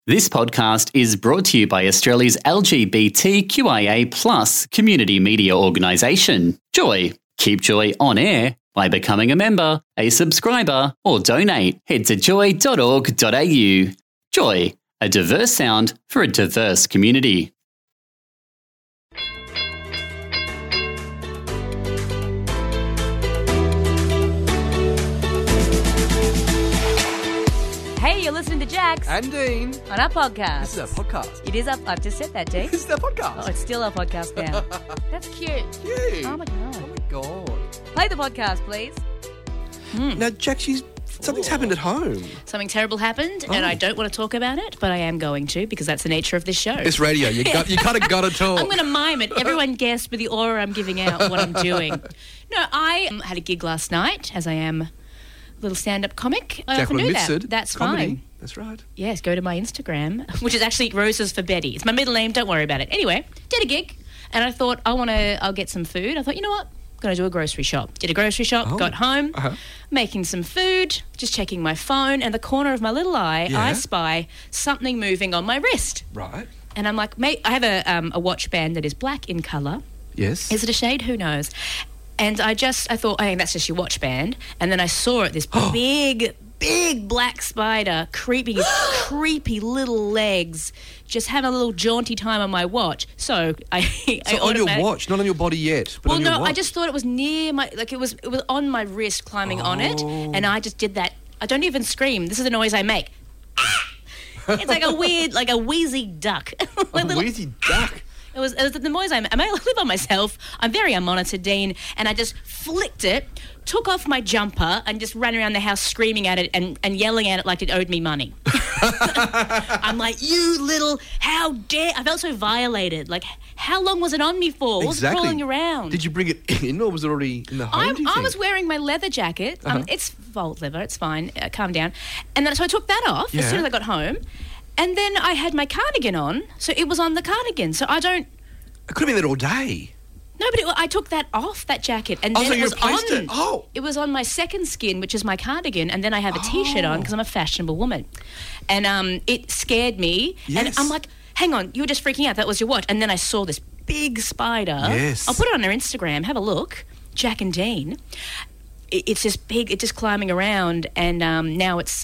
This podcast is brought to you by Australia's LGBTQIA+ community media organisation, Joy. Keep Joy on air by becoming a member, a subscriber, or donate. Head to joy.org.au. Joy, a diverse sound for a diverse community. Hey, you're listening to Jax And Dean. on our podcast. This is our podcast. It is up. I've just said that, Dean. This is our podcast. Oh, it's still our podcast now. That's cute. Cute. Oh my god. Oh my God. Play the podcast, please. Now, Jack, something's happened at home. Something terrible happened, and I don't want to talk about it, but I am going to because that's the nature of this show. It's radio. You kind of got to talk. I'm going to mime it. Everyone guess with the aura I'm giving out what I'm doing. No, I had a gig last night, as I am a little stand-up comic. I often do that. That's comedy. fine. That's right. Yes, go to my Instagram, which is actually Roses for Betty. It's my middle name. Don't worry about it. Anyway, did a gig, and I thought I'll get some food. I thought, you know what? I'm going to do a grocery shop. Did a grocery shop, got home, making some food, just checking my phone, and the corner of my little eye, I spy something moving on my wrist. Right. And I'm like, mate, I have a watch band that is black in colour. Yes. Is it a shade? Who knows? And I thought, hey, that's just your watch band. And then I saw it, this big black spider, creepy little legs, just having a little jaunty time on my watch. So I on your watch, not on your body yet. But on your watch. I just thought it was near my, like it was on my wrist, climbing on it, and I just did that. I don't even scream. This is the noise I make. It's like a weird, like a wheezy duck. Wheezy duck. It was the noise I live on myself. I'm very unmonitored, Dean, and I just flicked it, took off my jumper, and just ran around the house screaming at it and yelling at it like it owed me money. I'm like, you little, how dare... I felt so violated. Like, how long was it on me for? What was it crawling around? Did you bring it in, or was it already in the home, do you I think? was wearing my leather jacket. It's Volt leather, it's fine. Calm down. And then so I took that off as soon as I got home. And then I had my cardigan on, so it was on the cardigan. So It could have been there all day. No, but I took that off, that jacket, and then so it you was replaced on. it. Oh. It was on my second skin, which is my cardigan, and then I have a T-shirt on because I'm a fashionable woman. And it scared me. Yes. And I'm like, hang on, you were just freaking out. That was your watch. And then I saw this big spider. Yes. I'll put it on their Instagram. Have a look. Jack and Dean. It's just big. It's just climbing around, and now it's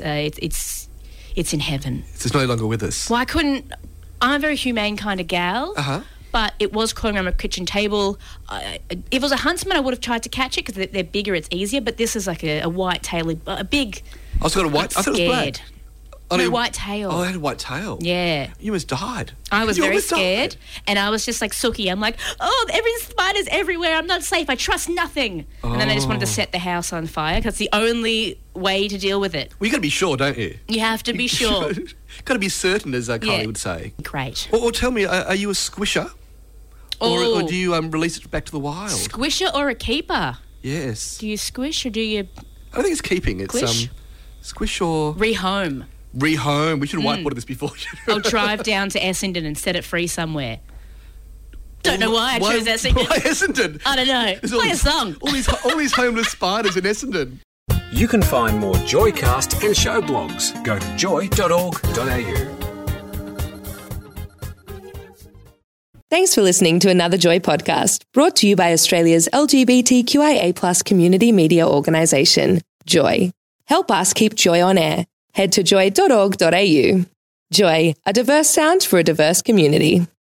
in heaven. It's no longer with us. Well, I'm a very humane kind of gal. But it was crawling around my kitchen table. If it was a huntsman, I would have tried to catch it because they're bigger, it's easier. But this is like a white-tailed, a big... I was got a white... I thought it was black. No, white tail. Oh, it had a white tail. Yeah. You almost died. I was You very almost scared, died. and I was just like Sookie. I'm like, spiders everywhere. I'm not safe. I trust nothing. And then I just wanted to set the house on fire because it's the only way to deal with it. Well, you got to be sure, don't you? You have to be sure. Got to be certain, as Carly would say. Great. Or tell me, are you a squisher? Or do you release it back to the wild? Squisher or a keeper? Yes. Do you squish or do you... I think it's keeping. It's Squish? Squish or... Rehome. Rehome. We should have whiteboarded this before. I'll drive down to Essendon and set it free somewhere. Don't know why I chose Essendon. Why Essendon? I don't know. Play a song. All these homeless spiders in Essendon. You can find more Joycast and show blogs. Go to joy.org.au. Thanks for listening to another Joy podcast, brought to you by Australia's LGBTQIA+ community media organisation, Joy. Help us keep Joy on air. Head to joy.org.au. Joy, a diverse sound for a diverse community.